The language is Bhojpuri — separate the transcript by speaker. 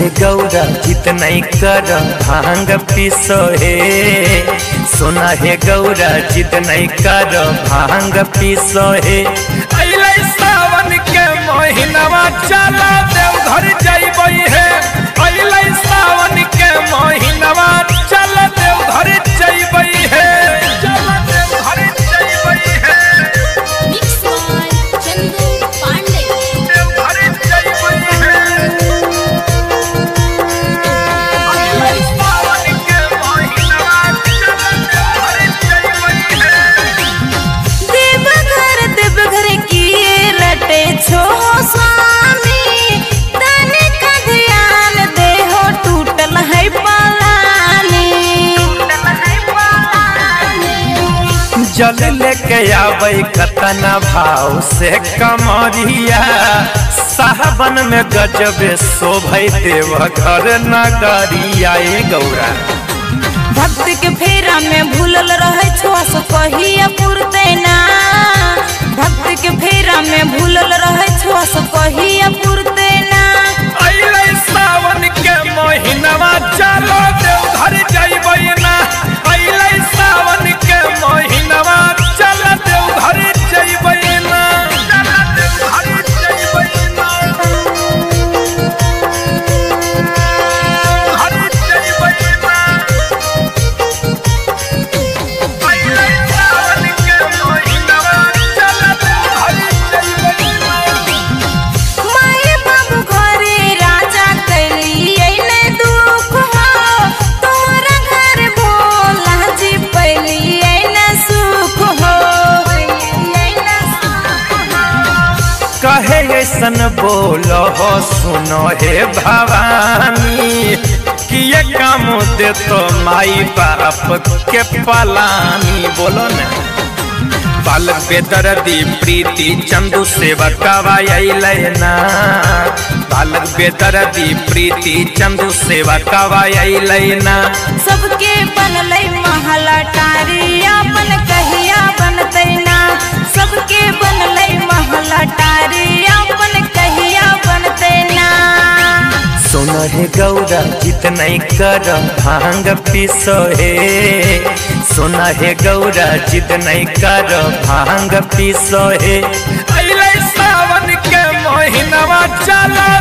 Speaker 1: हे गौरा जित नहीं कर भांग पीसो हे। सोना हे गौरा जित नहीं कर भांग पीसो हे। अइले सावन के महीनावा चला देवघर जइबई हे। अइले सावन के महीनावा चला देवघर जइबई हे। चला देवघर जइबई हे। जल लेके आवे कतना भाव से कमरिया। सावन में गजबे शोभै देवघर नगरिया। ए गौरा
Speaker 2: भक्त के फेरा में भूलल रहे छुआस कहिया पुरते ना। भक्त के फेरा में भूलल रहे छुआस कहिया पुरते ना।
Speaker 1: अइले सावन के महीनावा चलो देवघर जइबई ना। अइले सावन के महीनावा चलो देवघर जइबई ना। चलो देवघर जइबई ना। हर जइबई ना। अइले सावन के महीनावा चलो देवघर जइबई ना।
Speaker 2: माए बाबू घरे राजा कैलिए ने दुख हो। तोरा घर भोला जी पैलिए ने सुख हो।
Speaker 1: कहे ऐसन बोलो हो सुनो हे भवानी। किए काम दे तो माई बाप के पलानी। बोलो न बालक बेदर्दी प्रीति चंदू सेवकवा अइले ना। बालक बेदर्दी प्रीति चंदू सेवकवा अइले ना।
Speaker 2: सबके बनलै महला टारी अपन कहिया बनतै ना। सबके बनलै महला टारी अपन कहिया बनतै ना।
Speaker 1: सोना हे गौरा जित नहीं कर भांग पीसो हे। सोना हे गौरा जित नहीं कर भांग पीसो हे। अइले सावन के महीनावा चला